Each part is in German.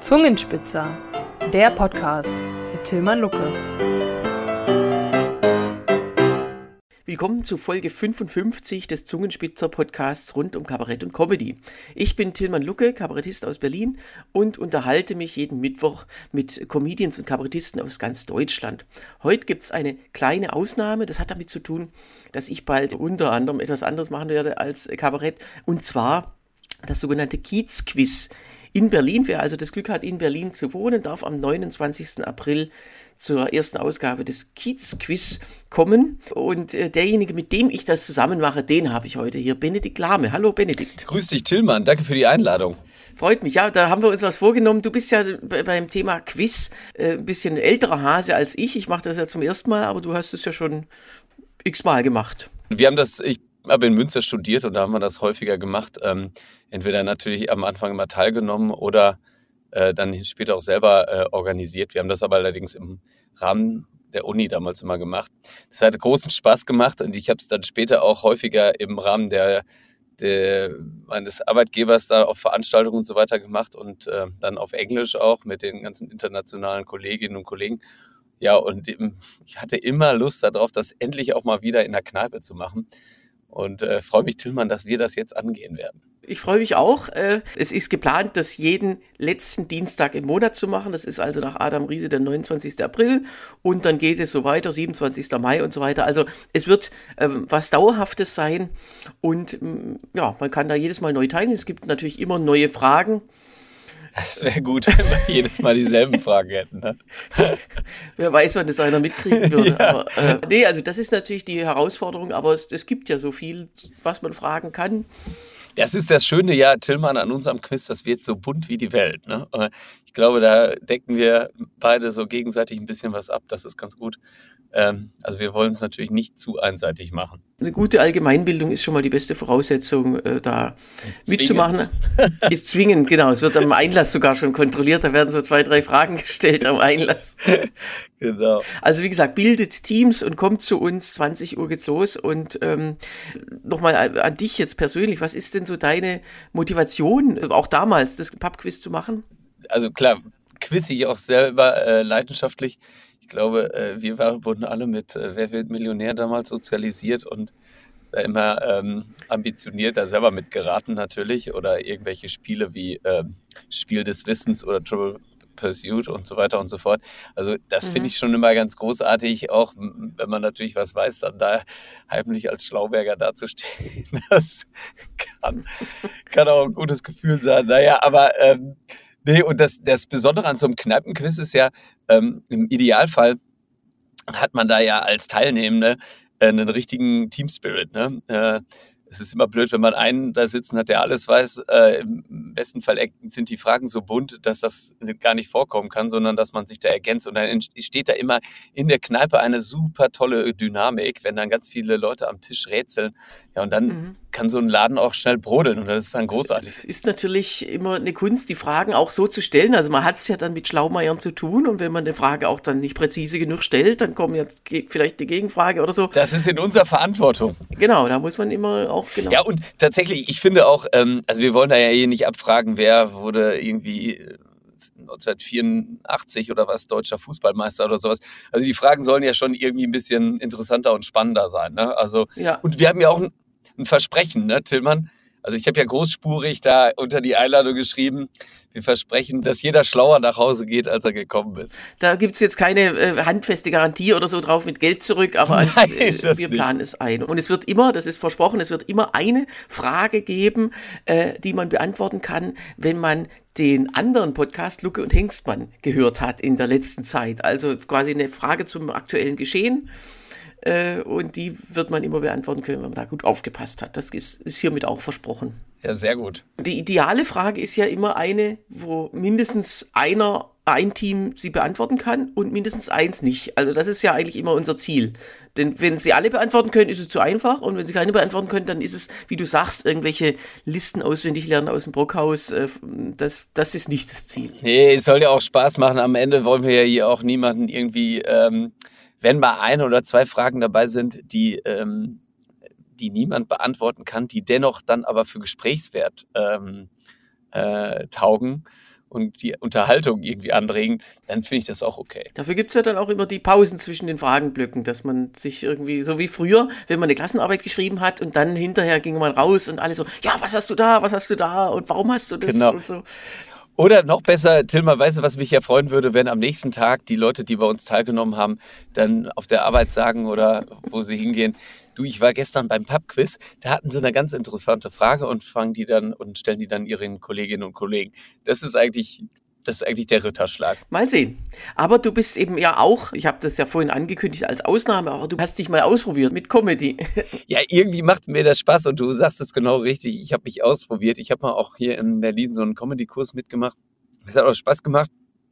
Zungenspitzer, der Podcast mit Tilman Lucke. Willkommen zu Folge 55 des Zungenspitzer-Podcasts rund um Kabarett und Comedy. Ich bin Tilman Lucke, Kabarettist aus Berlin und unterhalte mich jeden Mittwoch mit Comedians und Kabarettisten aus ganz Deutschland. Heute gibt es eine kleine Ausnahme, das hat damit zu tun, dass ich bald unter anderem etwas anderes machen werde als Kabarett, und zwar das sogenannte Kiez-Quiz in Berlin. Wer also das Glück hat, in Berlin zu wohnen, darf am 29. April zur ersten Ausgabe des Kiez-Quiz kommen. Und derjenige, mit dem ich das zusammen mache, den habe ich heute hier, Benedikt Lahme. Hallo Benedikt. Grüß dich Tilman, danke für die Einladung. Freut mich, ja, da haben wir uns was vorgenommen. Du bist ja beim Thema Quiz ein bisschen älterer Hase als ich. Ich mache das ja zum ersten Mal, aber du hast es ja schon x-mal gemacht. Ich habe in Münster studiert und da haben wir das häufiger gemacht. Entweder natürlich am Anfang immer teilgenommen oder dann später auch selber organisiert. Wir haben das aber allerdings im Rahmen der Uni damals immer gemacht. Das hat großen Spaß gemacht und ich habe es dann später auch häufiger im Rahmen meines Arbeitgebers da auf Veranstaltungen und so weiter gemacht und dann auf Englisch auch mit den ganzen internationalen Kolleginnen und Kollegen. Ja, und ich hatte immer Lust darauf, das endlich auch mal wieder in der Kneipe zu machen. Und freue mich, Tilman, dass wir das jetzt angehen werden. Ich freue mich auch. Es ist geplant, das jeden letzten Dienstag im Monat zu machen. Das ist also nach Adam Riese der 29. April und dann geht es so weiter, 27. Mai und so weiter. Also es wird was Dauerhaftes sein und ja, man kann da jedes Mal neu teilnehmen. Es gibt natürlich immer neue Fragen. Es wäre gut, wenn wir jedes Mal dieselben Fragen hätten. Ne? Wer weiß, wann das einer mitkriegen würde. Ja. Aber, also das ist natürlich die Herausforderung, aber es gibt ja so viel, was man fragen kann. Das ist das Schöne, ja, Tilman, an unserem Quiz, das wird so bunt wie die Welt. Ne? Ich glaube, da decken wir beide so gegenseitig ein bisschen was ab. Das ist ganz gut. Also wir wollen es natürlich nicht zu einseitig machen. Eine gute Allgemeinbildung ist schon mal die beste Voraussetzung, da mitzumachen. Ist zwingend, genau. Es wird am Einlass sogar schon kontrolliert. Da werden so 2, 3 Fragen gestellt am Einlass. Genau. Also wie gesagt, bildet Teams und kommt zu uns. 20 Uhr geht's los. Und nochmal an dich jetzt persönlich. Was ist denn so deine Motivation, auch damals das Pub-Quiz zu machen? Also klar, quiz ich auch selber leidenschaftlich. Ich glaube, wir wurden alle mit Wer wird Millionär damals sozialisiert und da immer ambitioniert, da selber mitgeraten natürlich. Oder irgendwelche Spiele wie Spiel des Wissens oder Trivial Pursuit und so weiter und so fort. Also das finde ich schon immer ganz großartig, auch wenn man natürlich was weiß, dann da heimlich als Schlauberger dazustehen. Das kann auch ein gutes Gefühl sein. Naja, aber nee, und das Besondere an so einem Kneipenquiz ist ja, im Idealfall hat man da ja als Teilnehmende einen richtigen Team-Spirit. Ne? Es ist immer blöd, wenn man einen da sitzen hat, der alles weiß. Im besten Fall sind die Fragen so bunt, dass das gar nicht vorkommen kann, sondern dass man sich da ergänzt. Und dann entsteht da immer in der Kneipe eine super tolle Dynamik, wenn dann ganz viele Leute am Tisch rätseln. Ja, und dann kann so ein Laden auch schnell brodeln und das ist dann großartig. Ist natürlich immer eine Kunst, die Fragen auch so zu stellen. Also man hat es ja dann mit Schlaumeiern zu tun und wenn man eine Frage auch dann nicht präzise genug stellt, dann kommt ja vielleicht eine Gegenfrage oder so. Das ist in unserer Verantwortung. Genau, da muss man immer auch genau. Ja, und tatsächlich, ich finde auch, also wir wollen da ja hier nicht abfragen, wer wurde irgendwie 1984 oder was deutscher Fußballmeister oder sowas. Also die Fragen sollen ja schon irgendwie ein bisschen interessanter und spannender sein. Ne? Also ja. Und wir haben ja auch ein Versprechen, ne, Tilman? Also ich habe ja großspurig da unter die Einladung geschrieben, wir versprechen, dass jeder schlauer nach Hause geht, als er gekommen ist. Da gibt's jetzt keine handfeste Garantie oder so drauf mit Geld zurück, aber Nein, wir planen es ein. Und es wird immer, das ist versprochen, es wird immer eine Frage geben, die man beantworten kann, wenn man den anderen Podcast Lucke und Hengstmann gehört hat in der letzten Zeit. Also quasi eine Frage zum aktuellen Geschehen. Und die wird man immer beantworten können, wenn man da gut aufgepasst hat. Das ist hiermit auch versprochen. Ja, sehr gut. Die ideale Frage ist ja immer eine, wo mindestens ein Team sie beantworten kann und mindestens eins nicht. Also das ist ja eigentlich immer unser Ziel. Denn wenn sie alle beantworten können, ist es zu einfach. Und wenn sie keine beantworten können, dann ist es, wie du sagst, irgendwelche Listen auswendig lernen aus dem Brockhaus. Das ist nicht das Ziel. Nee, es soll ja auch Spaß machen. Am Ende wollen wir ja hier auch niemanden irgendwie, wenn mal 1 oder 2 Fragen dabei sind, die niemand beantworten kann, die dennoch dann aber für Gesprächswert taugen. und die Unterhaltung irgendwie anregen, dann finde ich das auch okay. Dafür gibt es ja dann auch immer die Pausen zwischen den Fragenblöcken, dass man sich irgendwie, so wie früher, wenn man eine Klassenarbeit geschrieben hat und dann hinterher ging man raus und alle so, ja, was hast du da und warum hast du das Genau. und so. Oder noch besser, Tilma, weißt du, was mich ja freuen würde, wenn am nächsten Tag die Leute, die bei uns teilgenommen haben, dann auf der Arbeit sagen oder wo sie hingehen, du, ich war gestern beim Pub-Quiz, da hatten sie eine ganz interessante Frage und stellen die dann ihren Kolleginnen und Kollegen. Das ist eigentlich der Ritterschlag. Mal sehen. Aber du bist eben ja auch, ich habe das ja vorhin angekündigt als Ausnahme, aber du hast dich mal ausprobiert mit Comedy. Ja, irgendwie macht mir das Spaß und du sagst es genau richtig. Ich habe mich ausprobiert. Ich habe mal auch hier in Berlin so einen Comedy-Kurs mitgemacht. Es hat auch Spaß gemacht.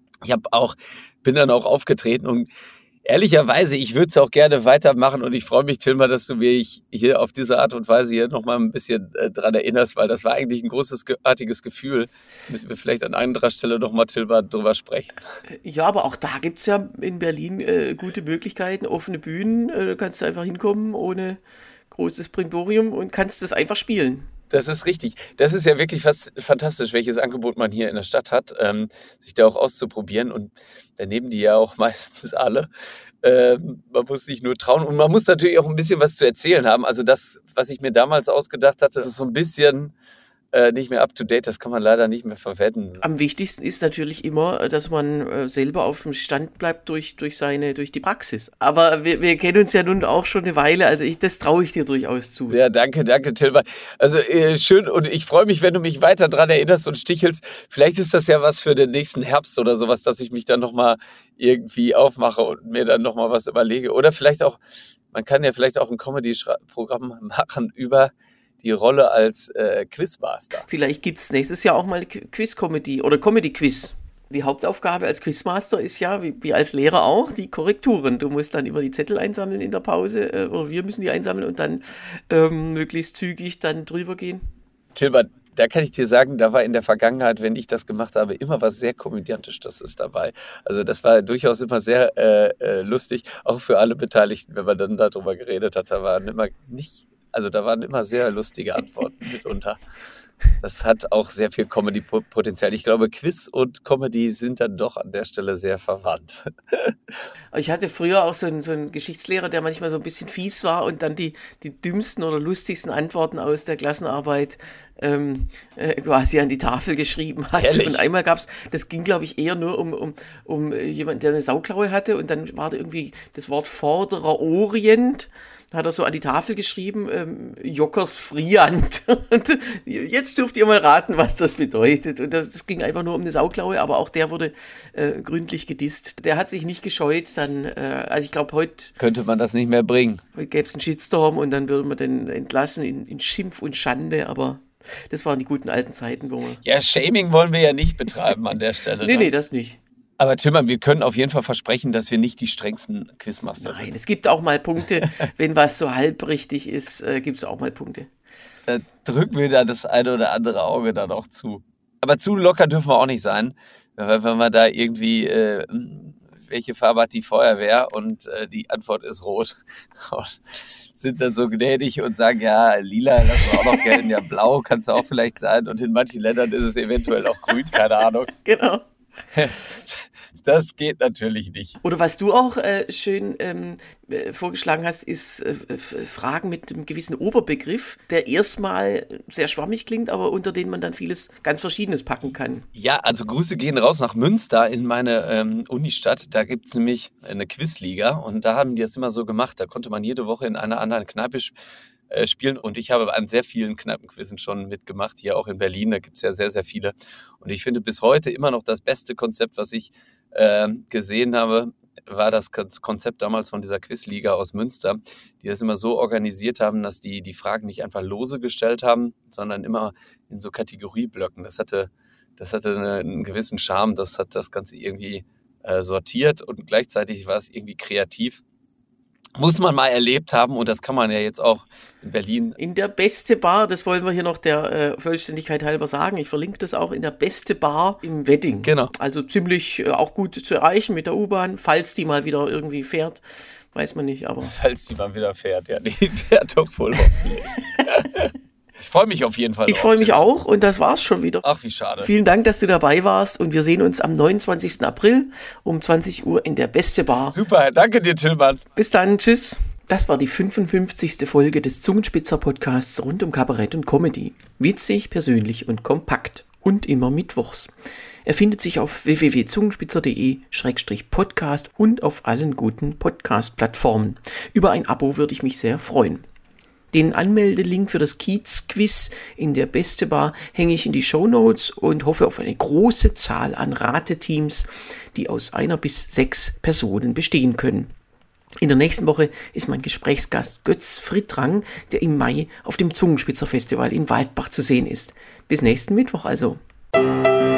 Bin dann auch aufgetreten und ehrlicherweise, ich würde es auch gerne weitermachen und ich freue mich, Tilma, dass du mich hier auf diese Art und Weise hier nochmal ein bisschen dran erinnerst, weil das war eigentlich ein großartiges Gefühl. Müssen wir vielleicht an anderer Stelle nochmal, Tilma, drüber sprechen. Ja, aber auch da gibt es ja in Berlin gute Möglichkeiten, offene Bühnen, kannst du einfach hinkommen ohne großes Brimborium und kannst das einfach spielen. Das ist richtig. Das ist ja wirklich fast fantastisch, welches Angebot man hier in der Stadt hat, sich da auch auszuprobieren. Und da nehmen die ja auch meistens alle. Man muss sich nur trauen und man muss natürlich auch ein bisschen was zu erzählen haben. Also das, was ich mir damals ausgedacht hatte, das ist so ein bisschen nicht mehr up to date, das kann man leider nicht mehr verwenden. Am wichtigsten ist natürlich immer, dass man selber auf dem Stand bleibt durch die Praxis. Aber wir kennen uns ja nun auch schon eine Weile, also das traue ich dir durchaus zu. Ja, danke, Tilman. Also schön und ich freue mich, wenn du mich weiter dran erinnerst und stichelst. Vielleicht ist das ja was für den nächsten Herbst oder sowas, dass ich mich dann nochmal irgendwie aufmache und mir dann nochmal was überlege. Oder vielleicht auch, man kann ja vielleicht auch ein Comedy-Programm machen über die Rolle als Quizmaster. Vielleicht gibt es nächstes Jahr auch mal Quiz-Comedy oder Comedy-Quiz. Die Hauptaufgabe als Quizmaster ist ja, wie als Lehrer auch, die Korrekturen. Du musst dann immer die Zettel einsammeln in der Pause oder wir müssen die einsammeln und dann möglichst zügig dann drüber gehen. Tilman, da kann ich dir sagen, da war in der Vergangenheit, wenn ich das gemacht habe, immer was sehr Komödiantisches ist dabei. Also das war durchaus immer sehr lustig, auch für alle Beteiligten, wenn man dann darüber geredet hat. Da waren immer sehr lustige Antworten mitunter. Das hat auch sehr viel Comedy-Potenzial. Ich glaube, Quiz und Comedy sind dann doch an der Stelle sehr verwandt. Ich hatte früher auch so einen Geschichtslehrer, der manchmal so ein bisschen fies war und dann die dümmsten oder lustigsten Antworten aus der Klassenarbeit quasi an die Tafel geschrieben hat. Ehrlich? Und einmal das ging glaube ich eher nur um jemanden, der eine Sauklaue hatte und dann war da irgendwie das Wort Vorderer Orient. Hat er so an die Tafel geschrieben, Jockers Friant. Und jetzt dürft ihr mal raten, was das bedeutet. Und das ging einfach nur um eine Sauklaue, aber auch der wurde gründlich gedisst. Der hat sich nicht gescheut, dann, also ich glaube, heute könnte man das nicht mehr bringen. Heute gäbe es einen Shitstorm und dann würde man den entlassen in Schimpf und Schande, aber das waren die guten alten Zeiten, wo man... Ja, Shaming wollen wir ja nicht betreiben an der Stelle. Nee, das nicht. Aber Tilman, wir können auf jeden Fall versprechen, dass wir nicht die strengsten Quizmaster sind. Nein, es gibt auch mal Punkte. Wenn was so halbrichtig ist, gibt es auch mal Punkte. Da drücken wir dann das eine oder andere Auge dann auch zu. Aber zu locker dürfen wir auch nicht sein. Wenn wir da irgendwie, welche Farbe hat die Feuerwehr? Und die Antwort ist rot. Und sind dann so gnädig und sagen, ja, lila lassen wir auch noch gelten. Ja, blau kann es auch vielleicht sein. Und in manchen Ländern ist es eventuell auch grün, keine Ahnung. Genau. Das geht natürlich nicht. Oder was du auch schön vorgeschlagen hast, ist Fragen mit einem gewissen Oberbegriff, der erstmal sehr schwammig klingt, aber unter denen man dann vieles ganz Verschiedenes packen kann. Ja, also Grüße gehen raus nach Münster in meine Unistadt. Da gibt es nämlich eine Quizliga und da haben die das immer so gemacht. Da konnte man jede Woche in einer anderen Kneipe spielen und ich habe an sehr vielen Kneipenquizzen schon mitgemacht, hier auch in Berlin, da gibt es ja sehr, sehr viele und ich finde bis heute immer noch das beste Konzept, was ich gesehen habe, war das Konzept damals von dieser Quizliga aus Münster, die das immer so organisiert haben, dass die Fragen nicht einfach lose gestellt haben, sondern immer in so Kategorieblöcken. Das hatte einen gewissen Charme, das hat das Ganze irgendwie sortiert und gleichzeitig war es irgendwie kreativ. Muss man mal erlebt haben und das kann man ja jetzt auch in Berlin. In der Beste Bar, das wollen wir hier noch der Vollständigkeit halber sagen, ich verlinke das auch, in der Beste Bar im Wedding. Genau. Also ziemlich auch gut zu erreichen mit der U-Bahn, falls die mal wieder irgendwie fährt, weiß man nicht, aber... Falls die mal wieder fährt, ja, die fährt doch voll hoffentlich. Ich freue mich auf jeden Fall. Ich freue mich auch und das war's schon wieder. Ach, wie schade. Vielen Dank, dass du dabei warst und wir sehen uns am 29. April um 20 Uhr in der Beste Bar. Super, danke dir, Tillmann. Bis dann, tschüss. Das war die 55. Folge des Zungenspitzer-Podcasts rund um Kabarett und Comedy. Witzig, persönlich und kompakt. Und immer mittwochs. Er findet sich auf www.zungenspitzer.de/podcast und auf allen guten Podcast-Plattformen. Über ein Abo würde ich mich sehr freuen. Den Anmeldelink für das Kiez-Quiz in der Beste Bar hänge ich in die Shownotes und hoffe auf eine große Zahl an Rateteams, die aus 1 bis 6 Personen bestehen können. In der nächsten Woche ist mein Gesprächsgast Götz Frittrang, der im Mai auf dem Zungenspitzer Festival in Waldbach zu sehen ist. Bis nächsten Mittwoch also.